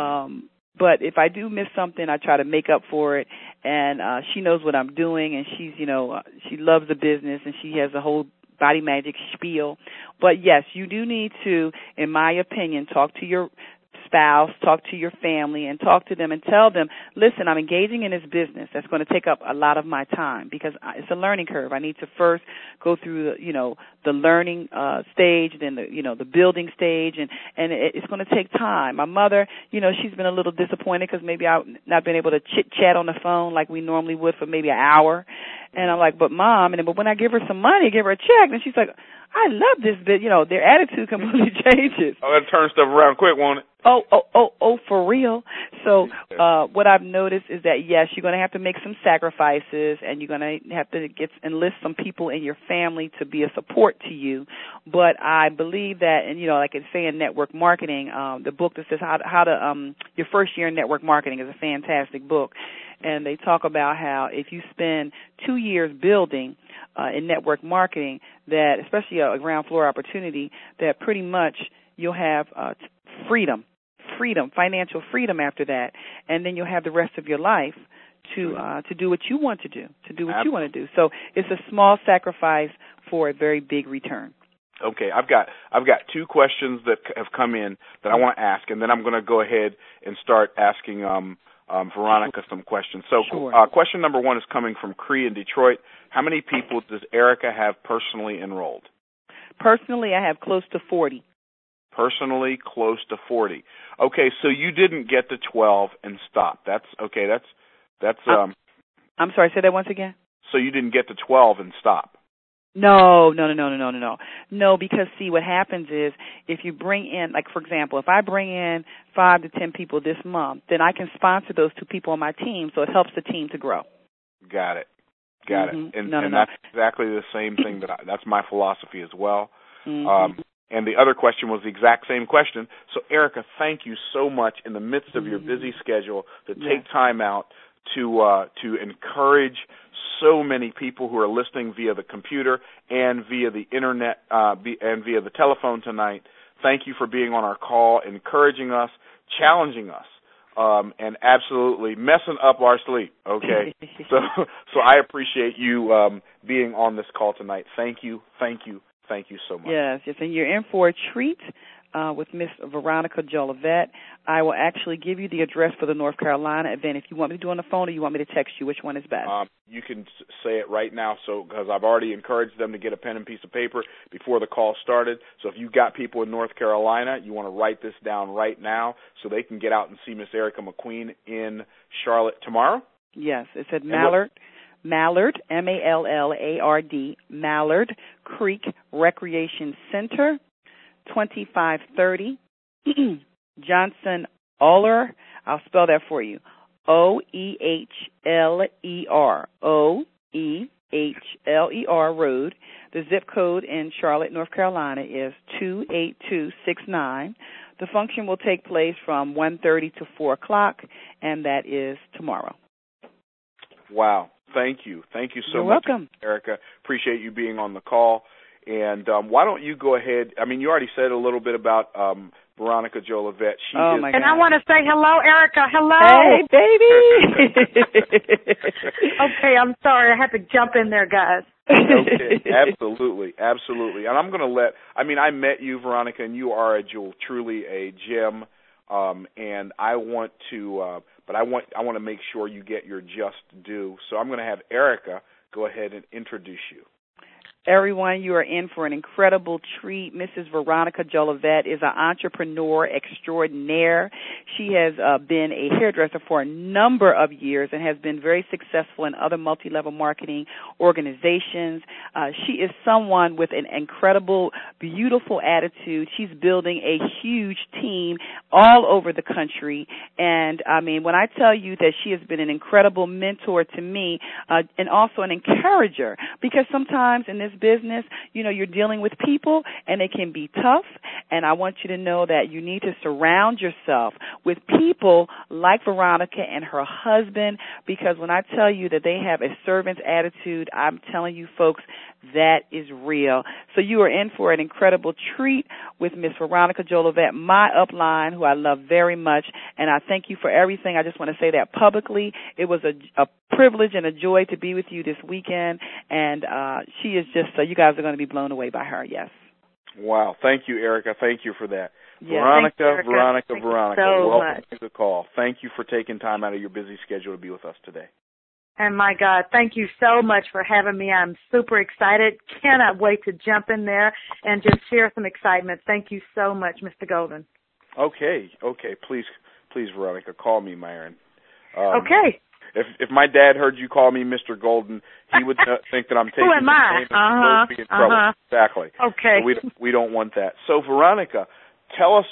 But if I do miss something, I try to make up for it. And she knows what I'm doing, and she's, you know, she loves the business, and she has a whole Body Magic spiel. But yes, you do need to, in my opinion, talk to your spouse, talk to your family, and talk to them and tell them, listen, I'm engaging in this business that's going to take up a lot of my time because it's a learning curve. I need to first go through the learning stage, then the building stage, and it's going to take time. My mother, she's been a little disappointed because maybe I've not been able to chit-chat on the phone like we normally would for maybe an hour. And I'm like, but Mom, but when I give her some money, give her a check, and she's like, I love this bit. Their attitude completely changes. Oh, that turns stuff around quick, won't it? Oh, for real. So what I've noticed is that, yes, you're going to have to make some sacrifices, and you're going to have to enlist some people in your family to be a support to you. But I believe that, and, like it's saying network marketing, the book that says how to your first year in network marketing is a fantastic book. And they talk about how if you spend 2 years building in network marketing, that especially a ground floor opportunity, that pretty much you'll have freedom, financial freedom after that, and then you'll have the rest of your life to do what you want to do, what you want to do. So it's a small sacrifice for a very big return. Okay, I've got 2 questions that have come in that I want to ask, and then I'm going to go ahead and start asking Veronica some questions. So question number 1 is coming from Cree in Detroit. How many people does Erica have personally enrolled? Personally, I have close to 40. Personally, close to 40. Okay, so you didn't get to 12 and stop. That's okay. That's. I'm sorry. Say that once again. So you didn't get to 12 and stop. No, because see, what happens is if you bring in, like for example, if I bring in 5 to 10 people this month, then I can sponsor those 2 people on my team, so it helps the team to grow. Got it. And that's exactly the same thing that's my philosophy as well. Mm-hmm. And the other question was the exact same question. So Erica, thank you so much in the midst of your busy schedule to take time out to encourage so many people who are listening via the computer and via the internet and via the telephone tonight. Thank you for being on our call, encouraging us, challenging us, and absolutely messing up our sleep. Okay, so I appreciate you being on this call tonight. Thank you. Thank you so much. Yes, and you're in for a treat with Miss Veronica Jolivet. I will actually give you the address for the North Carolina event. If you want me to do it on the phone or you want me to text you, which one is best? You can say it right now, because I've already encouraged them to get a pen and piece of paper before the call started. So if you've got people in North Carolina, you want to write this down right now so they can get out and see Miss Erica McQueen in Charlotte tomorrow? Yes, it's at Mallard, Mallard, M-A-L-L-A-R-D, Mallard Creek Recreation Center, 2530 Johnson Oehler. I'll spell that for you. Oehler, Oehler Road. The zip code in Charlotte, North Carolina is 28269. The function will take place from 1:30 to 4 o'clock, and that is tomorrow. Wow. Thank you. Thank you so You're much, welcome. Erica. Appreciate you being on the call. And why don't you go ahead? I mean, you already said a little bit about Veronica Jolivet. My God. And I want to say hello, Erica. Hello. Hey, baby. Okay, I'm sorry. I had to jump in there, guys. Okay, absolutely. And I'm going to I met you, Veronica, and you are truly a gem. And I want to, but I want to make sure you get your just due. So I'm going to have Erica go ahead and introduce you. Everyone, you are in for an incredible treat. Mrs. Veronica Jolivet is an entrepreneur extraordinaire. She has been a hairdresser for a number of years and has been very successful in other multi-level marketing organizations. She is someone with an incredible, beautiful attitude. She's building a huge team all over the country. And, when I tell you that she has been an incredible mentor to me and also an encourager, because sometimes in this business, you're dealing with people and they can be tough, and I want you to know that you need to surround yourself with people like Veronica and her husband, because when I tell you that they have a servant's attitude, I'm telling you folks, that is real. So you are in for an incredible treat with Miss Veronica Jolivet, my upline, who I love very much, and I thank you for everything. I just want to say that publicly. It was a privilege and a joy to be with you this weekend, and she is just, you guys are going to be blown away by her, yes. Wow. Thank you, Erica. Thank you for that. Yeah, Veronica, thank Veronica, so welcome much. to the call. Thank you for taking time out of your busy schedule to be with us today. And my God, thank you so much for having me. I'm super excited. Cannot wait to jump in there and just share some excitement. Thank you so much, Mr. Golden. Okay. Please, Veronica, call me Myron. Okay. If my dad heard you call me Mr. Golden, he would think that I'm taking Who am I? Be in trouble. Exactly. Okay. So we don't want that. So Veronica, tell us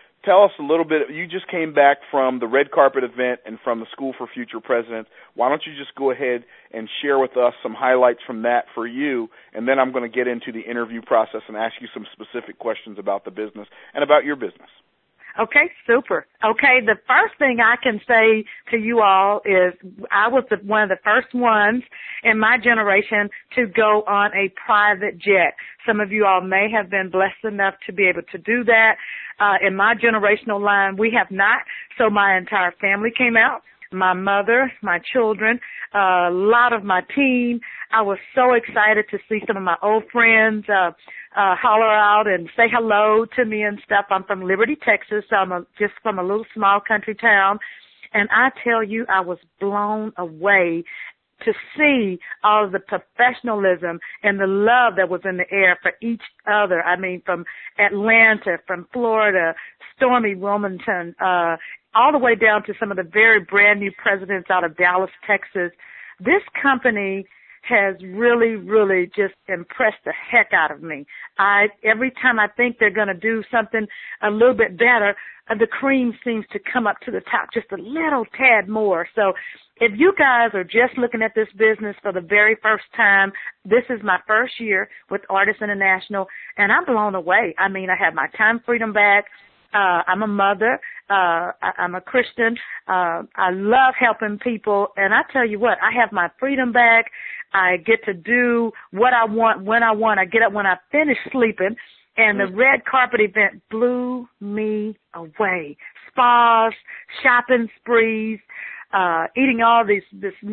a little bit. You just came back from the red carpet event and from the School for Future Presidents. Why don't you just go ahead and share with us some highlights from that for you, and then I'm going to get into the interview process and ask you some specific questions about the business and about your business. Okay, super. Okay, the first thing I can say to you all is I was one of the first ones in my generation to go on a private jet. Some of you all may have been blessed enough to be able to do that. In my generational line, we have not, so my entire family came out. My mother, my children, a lot of my team. I was so excited to see some of my old friends holler out and say hello to me and stuff. I'm from Liberty, Texas, so I'm just from a little small country town. And I tell you, I was blown away to see all of the professionalism and the love that was in the air for each other. I mean, from Atlanta, from Florida, Stormy Wilmington, all the way down to some of the very brand new presidents out of Dallas, Texas. This company has really, really just impressed the heck out of me. Every time I think they're going to do something a little bit better, the cream seems to come up to the top just a little tad more. So if you guys are just looking at this business for the very first time, this is my first year with Artists International, and I'm blown away. I mean, I have my time freedom back. I'm a mother. I'm a Christian. I love helping people. And I tell you what, I have my freedom back. I get to do what I want when I want. I get up when I finish sleeping. And the red carpet event blew me away. Spas, shopping sprees, eating all this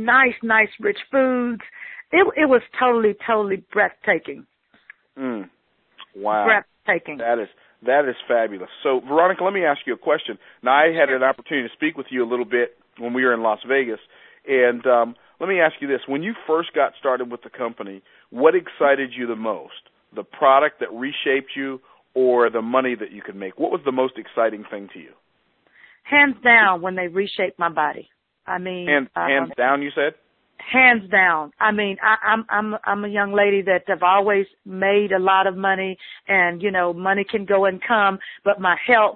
nice, rich foods. It was totally breathtaking. Wow. breathtaking. That is fabulous. So, Veronica, let me ask you a question. Now, I had an opportunity to speak with you a little bit when we were in Las Vegas, and let me ask you this. When you first got started with the company, what excited you the most? The product that reshaped you or the money that you could make? What was the most exciting thing to you? Hands down, when they reshaped my body. I mean, hands down, you said? Hands down. I mean, I'm a young lady that have always made a lot of money, and money can go and come, but my health,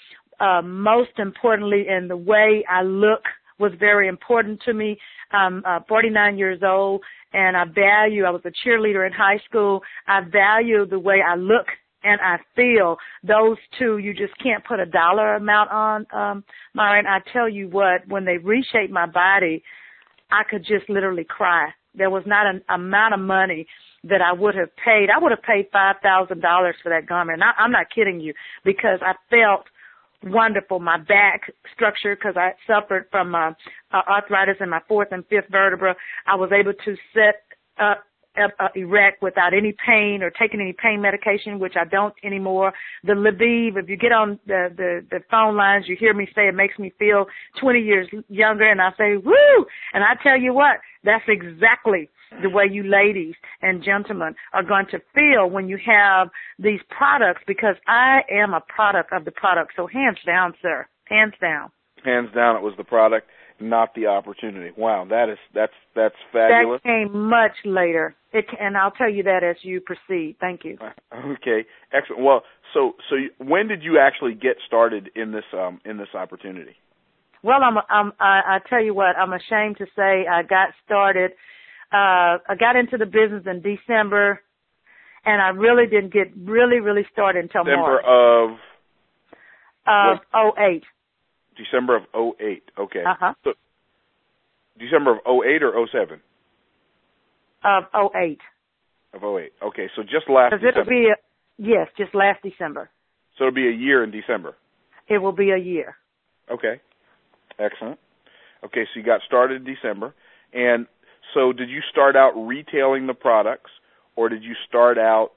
most importantly, and the way I look was very important to me. I'm 49 years old, and I was a cheerleader in high school. I value the way I look and I feel. Those two, you just can't put a dollar amount on, Myron. I tell you what, when they reshaped my body, I could just literally cry. There was not an amount of money that I would have paid. I would have paid $5,000 for that garment. And I'm not kidding you, because I felt wonderful. My back structure, because I suffered from arthritis in my fourth and fifth vertebra, I was able to sit up erect without any pain or taking any pain medication, which I don't anymore. The Lviv, if you get on the phone lines, you hear me say it makes me feel 20 years younger, and I say, woo! And I tell you what, that's exactly the way you ladies and gentlemen are going to feel when you have these products, because I am a product of the product. So hands down, sir. Hands down. Hands down, it was the product, not the opportunity. Wow, that's fabulous. That came much later, and I'll tell you that as you proceed. Thank you. Okay, excellent. Well, so when did you actually get started in this opportunity? Well, I tell you what, I'm ashamed to say I got started. I got into the business in December, and I really didn't get really started until March. December of 2008. December of 2008. Okay. Uh-huh. So, December of 2008 or 2007? Of 2008. Of 2008. Okay, so just last December. Yes, just last December. So it'll be a year in December. It will be a year. Okay. Excellent. Okay, so you got started in December. And so did you start out retailing the products, or did you start out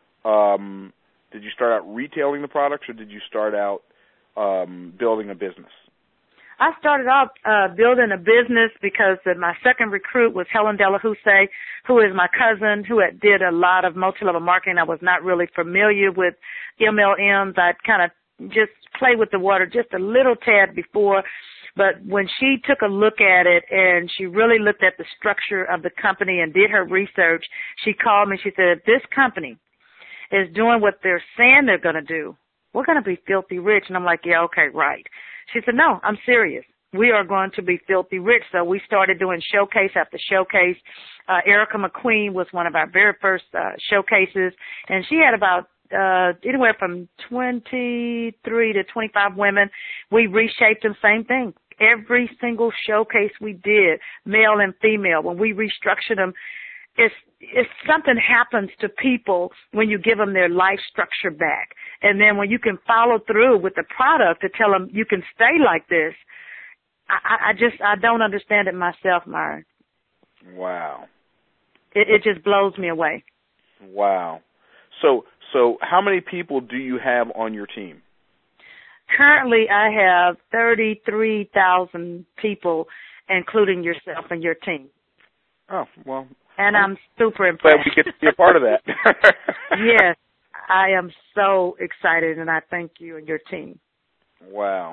retailing the products, or did you start out building a business? I started off building a business because my second recruit was Helen Delahousse, who is my cousin, who did a lot of multi-level marketing. I was not really familiar with MLMs. I'd kind of just played with the water just a little tad before. But when she took a look at it and she really looked at the structure of the company and did her research, she called me. She said, if this company is doing what they're saying they're going to do, we're going to be filthy rich. And I'm like, yeah, okay, right. She said, no, I'm serious. We are going to be filthy rich. So we started doing showcase after showcase. Erica McQueen was one of our very first showcases, and she had about anywhere from 23 to 25 women. We reshaped them, same thing. Every single showcase we did, male and female, when we restructured them, if something happens to people when you give them their life structure back. And then when you can follow through with the product to tell them you can stay like this, I don't understand it myself, Myron. Wow. It just blows me away. Wow. So how many people do you have on your team? Currently, I have 33,000 people, including yourself and your team. Oh, well. And I'm super impressed. Glad we get to be a part of that. Yes, I am so excited, and I thank you and your team. Wow.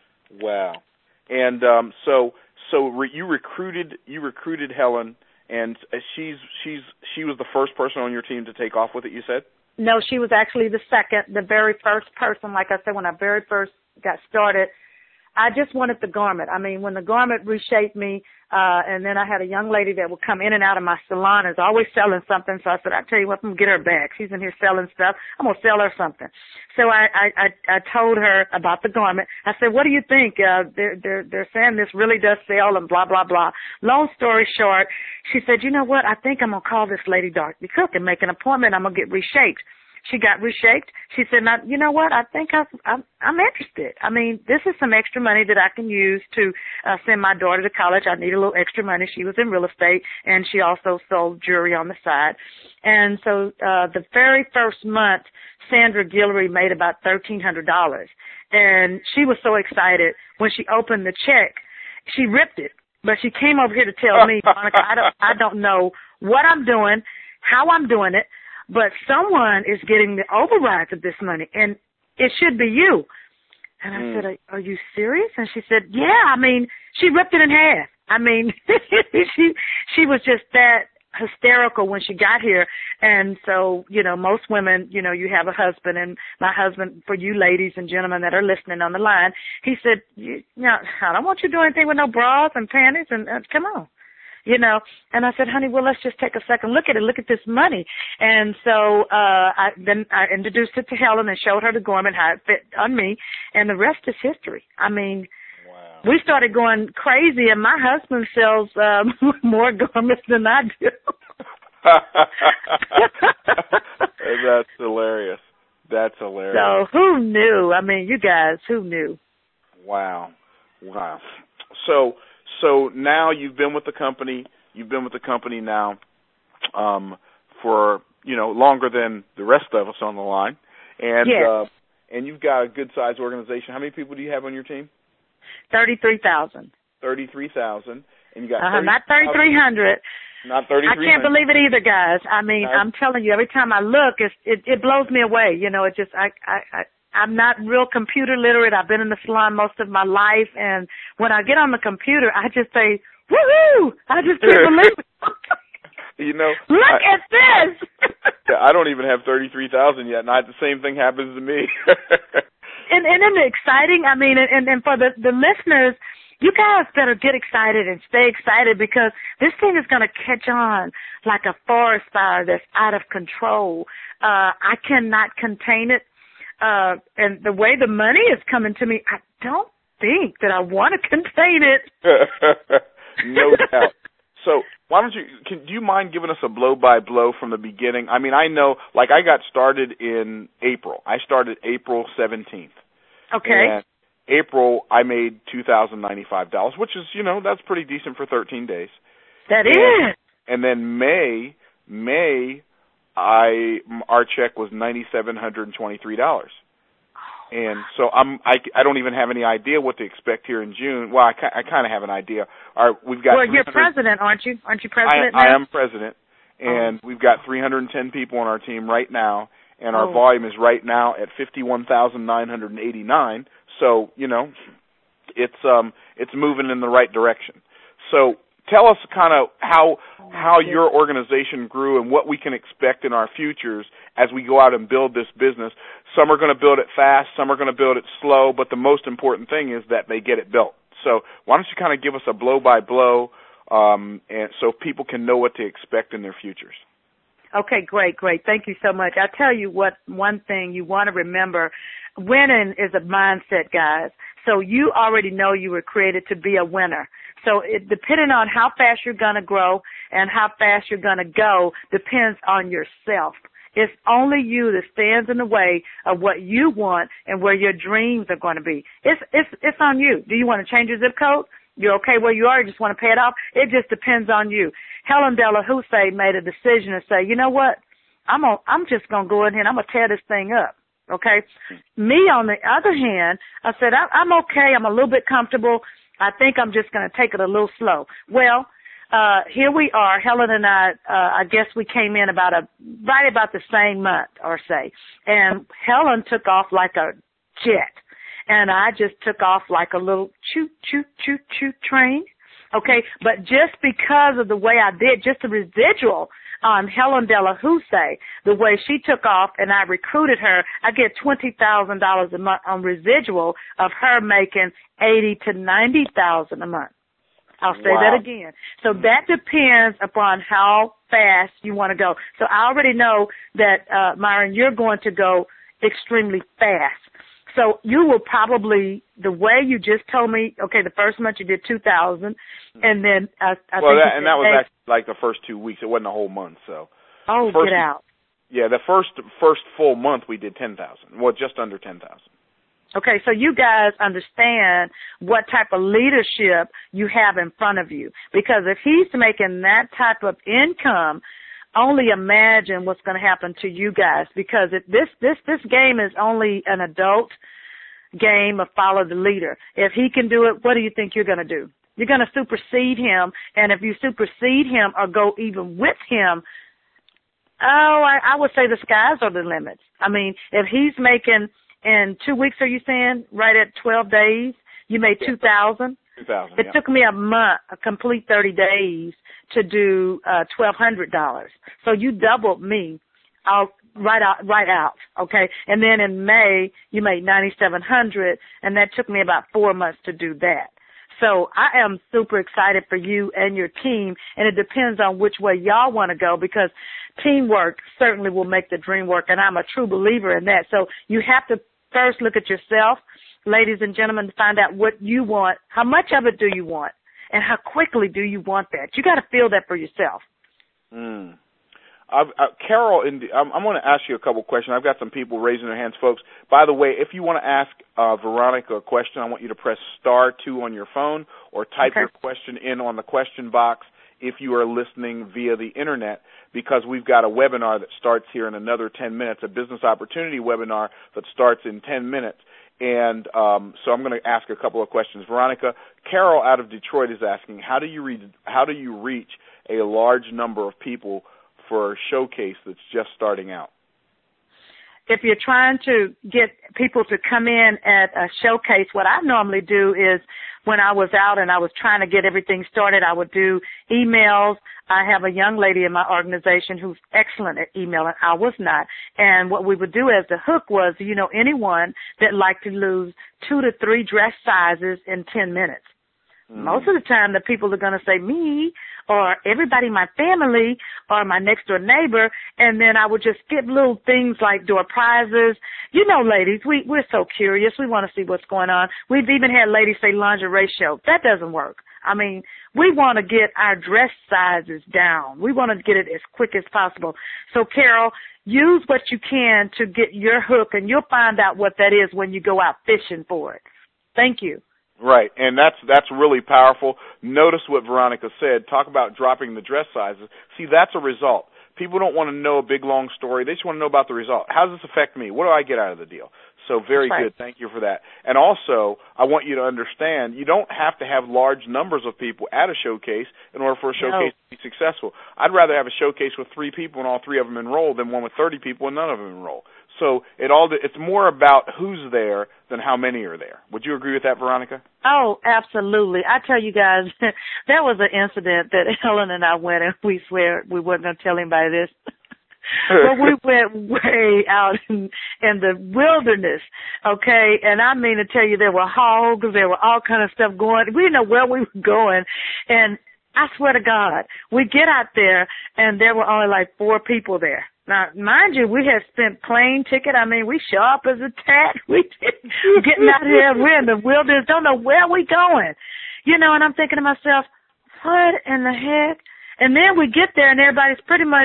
And so you recruited Helen, and she was the first person on your team to take off with it, you said? No, she was actually the second. The very first person, like I said, when I very first got started, I just wanted the garment. I mean, when the garment reshaped me, and then I had a young lady that would come in and out of my salon, is always selling something. So I said, I tell you what, I'm gonna get her back. She's in here selling stuff. I'm gonna sell her something. So I told her about the garment. I said, what do you think? They're saying this really does sell and blah blah blah. Long story short, she said, you know what? I think I'm gonna call this lady Dorothy Cook and make an appointment. I'm gonna get reshaped. She got reshaped. She said, now, you know what? I think I'm interested. I mean, this is some extra money that I can use to send my daughter to college. I need a little extra money. She was in real estate, and she also sold jewelry on the side. And so the very first month, Sandra Guillory made about $1,300. And she was so excited when she opened the check. She ripped it, but she came over here to tell me, Monica, I don't know what I'm doing, how I'm doing it, but someone is getting the overrides of this money, and it should be you. And I said, are you serious? And she said, yeah, I mean, she ripped it in half. I mean, she was just that hysterical when she got here. And so, you know, most women, you know, you have a husband, and my husband, for you ladies and gentlemen that are listening on the line, he said, I don't want you to do anything with no bras and panties, and come on. You know, and I said, honey, well, let's just take a second look at it. Look at this money. And so I introduced it to Helen and showed her the garment, how it fit on me, and the rest is history. I mean, wow. We started going crazy, and my husband sells more garments than I do. That's hilarious. That's hilarious. So who knew? I mean, you guys, who knew? Wow. So now you've been with the company. You've been with the company now for, you know, longer than the rest of us on the line. And yes. And you've got a good-sized organization. How many people do you have on your team? 33,000. 33,000. And you got not 3,300. Not 3,300. I can't believe it either, guys. I mean, I'm telling you, every time I look, it blows me away. You know, it just I'm not real computer literate. I've been in the salon most of my life, and when I get on the computer, I just say, woohoo! I just can't believe it. You know, look at this. I don't even have 33,000 yet, and the same thing happens to me. And isn't it exciting? I mean, and for the listeners, you guys better get excited and stay excited, because this thing is going to catch on like a forest fire that's out of control. I cannot contain it. And the way the money is coming to me, I don't think that I want to contain it. No doubt. So why don't do you mind giving us a blow-by-blow from the beginning? I mean, I know, like, I got started in April. I started April 17th. Okay. And April, I made $2,095, which is, you know, that's pretty decent for 13 days. That is. And then May, our check was $9,723. And so I don't even have any idea what to expect here in June. Well, I kind of have an idea. We've got. Well, you're president, aren't you? Aren't you president now? I am president, and we've got 310 people on our team right now, and our volume is right now at 51,989. So, you know, it's moving in the right direction. So tell us kind of how your organization grew and what we can expect in our futures as we go out and build this business. Some are going to build it fast, some are going to build it slow, but the most important thing is that they get it built. So why don't you kind of give us a blow-by-blow and so people can know what to expect in their futures. Okay, great. Thank you so much. I'll tell you what, one thing you want to remember, winning is a mindset, guys. So you already know you were created to be a winner. So depending on how fast you're going to grow and how fast you're going to go depends on yourself. It's only you that stands in the way of what you want and where your dreams are going to be. It's on you. Do you want to change your zip code? You're okay where you are? You just want to pay it off? It just depends on you. Helen Delahoussaye made a decision to say, you know what? I'm just going to go in here and I'm going to tear this thing up. Okay? Me, on the other hand, I said, I'm okay. I'm a little bit comfortable. I think I'm just going to take it a little slow. Well, here we are. Helen and I guess we came in right about the same month or say. And Helen took off like a jet. And I just took off like a little choo-choo train. Okay, but just because of the way I did, just the residual on Helen Delahoussaye, the way she took off and I recruited her, I get $20,000 a month on residual of her making $80,000 to $90,000 a month. I'll say that again. So that depends upon how fast you want to go. So I already know that, Myron, you're going to go extremely fast. So you will probably, the way you just told me, okay, the first month you did 2,000, and then I think that was actually like the first 2 weeks. It wasn't a whole month, so. Oh, get out. Yeah, the first full month we did 10,000. Well, just under 10,000. Okay, so you guys understand what type of leadership you have in front of you. Because if he's making that type of income, only imagine what's going to happen to you guys. Because if this game is only an adult game of follow the leader. If he can do it, what do you think you're going to do? You're going to supersede him, and if you supersede him or go even with him, I would say the skies are the limits. I mean, if he's making in 2 weeks, are you saying, right at 12 days, you made 2,000? 2,000. It took me a month, a complete 30 days, to do $1,200. So you doubled me right out. Okay, and then in May you made $9,700, and that took me about 4 months to do that. So I am super excited for you and your team, and it depends on which way y'all want to go, because teamwork certainly will make the dream work, and I'm a true believer in that. So you have to first look at yourself, ladies and gentlemen, to find out what you want, how much of it do you want, and how quickly do you want that. You got to feel that for yourself. Carol, I'm going to ask you a couple questions. I've got some people raising their hands, folks. By the way, if you want to ask Veronica a question, I want you to press *2 on your phone or type your question in on the question box if you are listening via the Internet, because we've got a webinar that starts here in another 10 minutes, a business opportunity webinar that starts in 10 minutes. And so I'm going to ask a couple of questions. Veronica, Carol out of Detroit is asking, how do you reach a large number of people for a showcase that's just starting out? If you're trying to get people to come in at a showcase, what I normally do is, when I was out and I was trying to get everything started, I would do emails. I have a young lady in my organization who's excellent at emailing. I was not. And what we would do as the hook was, anyone that liked to lose 2 to 3 dress sizes in 10 minutes. Most of the time, the people are going to say me or everybody in my family or my next door neighbor, and then I would just give little things like door prizes. Ladies, we're so curious. We want to see what's going on. We've even had ladies say lingerie show. That doesn't work. I mean, we want to get our dress sizes down. We want to get it as quick as possible. So, Carol, use what you can to get your hook, and you'll find out what that is when you go out fishing for it. Thank you. Right, and that's really powerful. Notice what Veronica said. Talk about dropping the dress sizes. See, that's a result. People don't want to know a big, long story. They just want to know about the result. How does this affect me? What do I get out of the deal? So very good. Thank you for that. And also, I want you to understand, you don't have to have large numbers of people at a showcase in order for a showcase to be successful. I'd rather have a showcase with 3 people and all 3 of them enroll than one with 30 people and none of them enroll. So it's more about who's there than how many are there. Would you agree with that, Veronica? Oh, absolutely. I tell you guys, there was an incident that Helen and I went, and we swear we weren't going to tell anybody this. But we went way out in the wilderness, okay? And I mean to tell you, there were hogs, there were all kind of stuff going. We didn't know where we were going. And I swear to God, we get out there, and there were only like 4 people there. Now, mind you, we had spent plane ticket. I mean, we sharp as a tack. We getting out here. We're in the wilderness. Don't know where we going. And I'm thinking to myself, what in the heck? And then we get there, and everybody's pretty much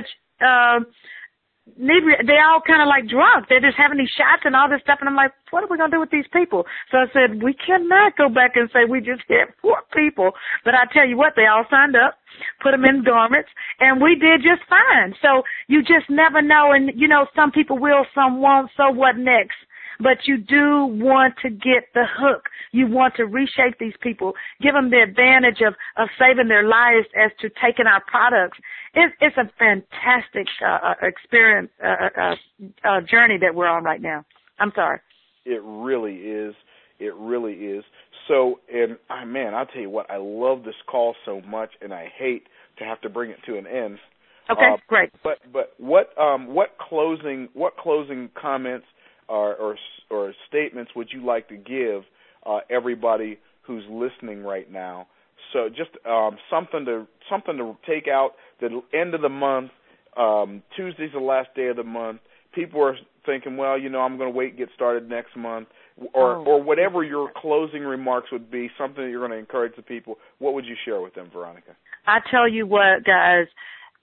they all kind of like drunk. They're just having these shots and all this stuff. And I'm like, what are we going to do with these people? So I said, we cannot go back and say we just hit 4 people. But I tell you what, they all signed up, put them in garments, and we did just fine. So you just never know. And, some people will, some won't. So what next? But you do want to get the hook. You want to reshape these people, give them the advantage of saving their lives as to taking our products. It's a fantastic experience, journey that we're on right now. I'm sorry. It really is. It really is. So, and man, I'll tell you what, I love this call so much, and I hate to have to bring it to an end. Okay, great. But what closing comments or statements would you like to give everybody who's listening right now? So just something to take out. The end of the month, Tuesday's the last day of the month. People are thinking, well, I'm going to wait and get started next month, or whatever your closing remarks would be, something that you're going to encourage the people. What would you share with them, Veronica? I tell you what, guys,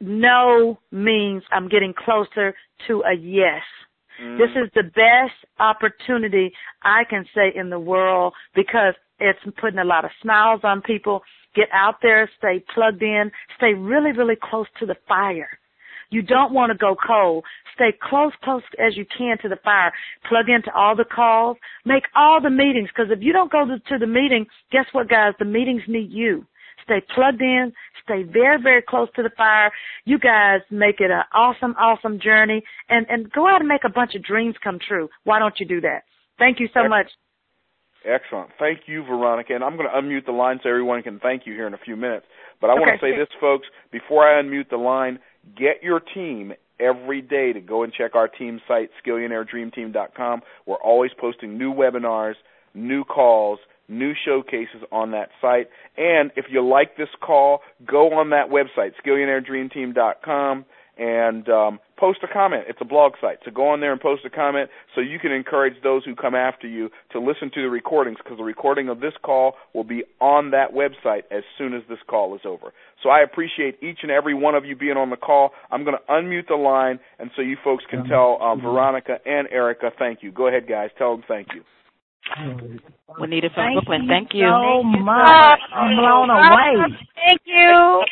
no means I'm getting closer to a yes. This is the best opportunity I can say in the world because it's putting a lot of smiles on people. Get out there, stay plugged in, stay really, really close to the fire. You don't want to go cold. Stay close as you can to the fire. Plug into all the calls. Make all the meetings because if you don't go to the meeting, guess what, guys? The meetings need you. Stay plugged in. Stay very, very close to the fire. You guys make it an awesome, awesome journey. And go out and make a bunch of dreams come true. Why don't you do that? Thank you so much. Excellent. Thank you, Veronica. And I'm going to unmute the line so everyone can thank you here in a few minutes. But I want to say this, folks, before I unmute the line, get your team every day to go and check our team site, skillionairedreamteam.com. We're always posting new webinars, new calls, new showcases on that site. And if you like this call, go on that website, skillionairedreamteam.com, and post a comment. It's a blog site. So go on there and post a comment so you can encourage those who come after you to listen to the recordings because the recording of this call will be on that website as soon as this call is over. So I appreciate each and every one of you being on the call. I'm going to unmute the line, and so you folks can tell Veronica and Erica thank you. Go ahead, guys. Tell them thank you. Juanita from Brooklyn, thank you. So much. I'm blown away. Thank you.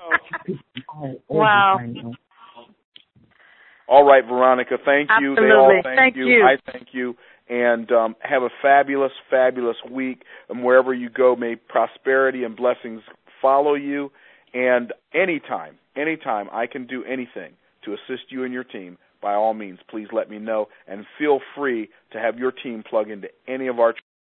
Wow. All right, Veronica, thank you. Absolutely. They all thank you. I thank you. And have a fabulous, fabulous week. And wherever you go, may prosperity and blessings follow you. And anytime I can do anything to assist you and your team, by all means, please let me know. And feel free to have your team plug into any of our